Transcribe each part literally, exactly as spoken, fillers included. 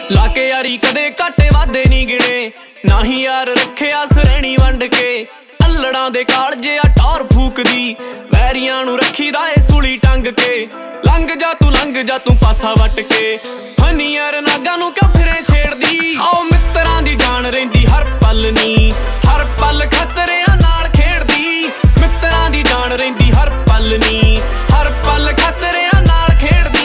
लाके यारी कदे घाटे वादे नहीं गिने, ना ही यार रखिया सरैणी वंड के। अल्लड़ां दे कालजे आ टौर फूकदी, वैरियां नूं रखीदा ए सूली टंग के। लंघ जा तू लंघ जा तू पासा वट के, फनी यार नागा नूं क्यों फिरे छेड़दी। आओ मित्रां दी जान रहिंदी हर पल नी, हर पल खतरियां नाल खेड़दी। मित्रां दी जान रहिंदी हर पल नी, हर पल खतरियां नाल खेड़दी।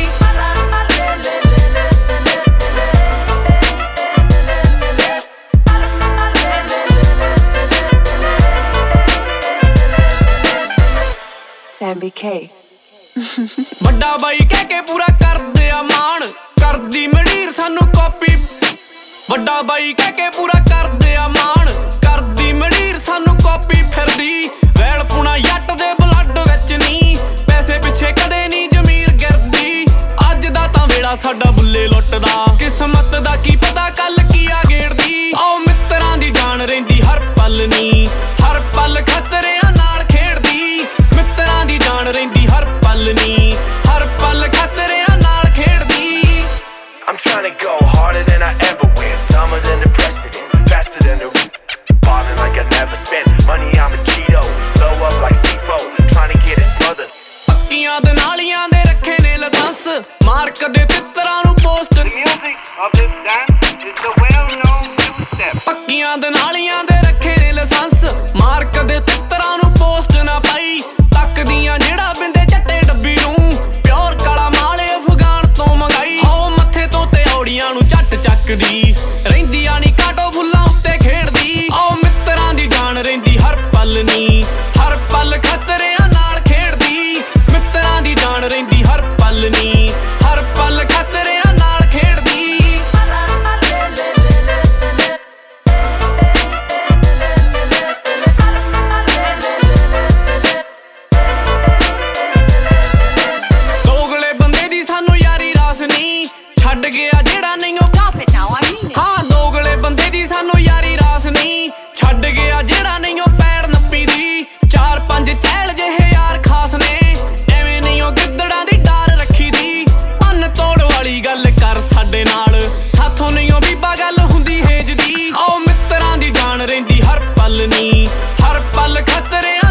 Sammy K ਵੱਡਾ ਬਾਈ ਕਹਿ ਕੇ ਪੂਰਾ ਕਰਦੇ ਆ ਮਾਣ, ਕਰਦੀ ਮੜੀਰ ਸਾਨੂੰ ਕਾਪੀ। ਵੱਡਾ ਬਾਈ ਕਹਿ ਕੇ ਪੂਰਾ ਕਰਦੇ ਆ ਮਾਣ, ਕਰਦੀ ਮੜੀਰ ਸਾਨੂੰ ਕਾਪੀ ਫਿਰਦੀ। ਵੈਲ ਪੁਣਾ ਜੱਟ ਦੇ ਬਲੱਡ ਵਿੱਚ ਨੀ, ਪੈਸੇ ਪਿੱਛੇ ਕਦੇ ਨੀ ਜ਼ਮੀਰ ਗਿਰਦੀ। ਅੱਜ ਦਾ ਤਾਂ ਵੇਲਾ ਸਾਡਾ ਬੁੱਲੇ ਲੁੱਟਦਾ, ਕਿਸਮਤ ਦਾ ਕੀ ਪਤਾ ਕੱਲ ਕੀ ਆ ਗੇੜਦੀ। ਆਓ ਮਿੱਤਰਾਂ ਦੀ ਜਾਨ ਰਹਿੰਦੀ ਹਰ ਪਲ ਨੀ, ਹਰ ਪਲ ਖਤਰਿਆਂ ਨਾਲ ਖੇਡਦੀ। ਮਿੱਤਰਾਂ ਦੀ ਜਾਨ ਰਹਿੰਦੀ ਹਰ ਪਲ ਨੀ, ਹਰ ਪਲ ਖਤਰਿਆਂ ਨਾਲ ਖੇਡਦੀ। I'm trying to go harder than I ever went, dumber than the precedent, faster than the ballin' like I never spent money. I'm a Cheeto, blow up like C four, trying to get it brother. ਪੱਕੀਆਂ ਦੇ ਨਾਲੀਆਂ ਦੇ ਰੱਖੇ ਨੇ licence, ਮਾਰ ਕਦੇ ਤਿੱਤਰਾਂ ਨੂੰ post. ਪੱਕੀਆਂ ਦੇ ਨਾਲੀਆਂ ਦੇ ਰੱਖੇ ਨੇ ਲਾਇਸੈਂਸ, ਮਾਰ ਕਦੇ ਤਿੱਤਰਾਂ ਨੂੰ ਪੋਸਟ ਨਾ ਪਾਈ। ਤੱਕਦੀਆਂ ਜਿਹੜਾ ਬਿੰਦੇ ਚੱਟੇ ਡੱਬੀ ਨੂੰ, ਪਿਓਰ ਕਾਲਾ ਮਾਲੇ ਅਫਗਾਨ ਤੋਂ ਮੰਗਾਈ। ਹੋ ਮੱਥੇ ਤੋਂ ਤੇ ਔੜੀਆਂ ਨੂੰ ਝੱਟ ਚੱਕਦੀ, ਰਹਿੰਦੀਆਂ ਨੀ ਕਾਟੋ ਫੁੱਲਾਂ ਉੱਤੇ ਖੇਡਦੀ। ਆਓ ਮਿੱਤਰਾਂ ਦੀ ਜਾਨ ਰਹਿੰਦੀ ਹਰ ਪਲ ਨੀ, ਹਰ ਪਲ ਖਤਰਿਆਂ ਨਾਲ ਖੇਡਦੀ। ਮਿੱਤਰਾਂ ਦੀ ਜਾਨ ਰਹਿੰਦੀ ਹਰ ਪਲ ਨੀ, ਹਰ ਪਲ ਖਤਰਿਆਂ ਨਾਲ ਖੇਡਦੀ। ਦੋਗਲੇ ਬੰਦੇ ਦੀ ਸਾਨੂੰ ਯਾਰੀ ਰਾਸ ਨੀ, ਛੱਡ ਗਿਆ ਜਿਹੜਾ ਨਹੀਂ ਉਹ। ਹਾਂ ਦੋਗਲੇ ਬੰਦੇ ਦੀ ਸਾਨੂੰ ਯਾਰੀ ਰਾਸ ਨੀ, ਛੱਡ ਗਿਆ ਜਿਹੜਾ ਨਹੀਂ ਉਹ ਪੈਰ ਨੱਪੀ ਦੀ। ਚਾਰ ਪੰਜ ਚਹਿਲ ਜਿਹੇ ਯਾਰ ਖਾਸ ਨੇ, ਐਵੇਂ ਨਹੀਂ ਉਹ ਗਿੱਦੜਾਂ ਦੀ ਡਾਰ ਰੱਖੀ ਦੀ। ਅੰਨ ਤੋੜ ਵਾਲੀ ਗੱਲ ਕਰ ਸਾਡੇ ਨਾਲ, ਸਾਥੋਂ ਨਹੀਂ ਉਹ ਬੀਬਾ ਗੱਲ ਹੁੰਦੀ ਹੇਜ ਦੀ। ਆਓ ਮਿੱਤਰਾਂ ਦੀ ਜਾਨ ਰਹਿੰਦੀ ਹਰ ਪਲ ਨੀ, ਹਰ ਪਲ ਖਤਰਿਆਂ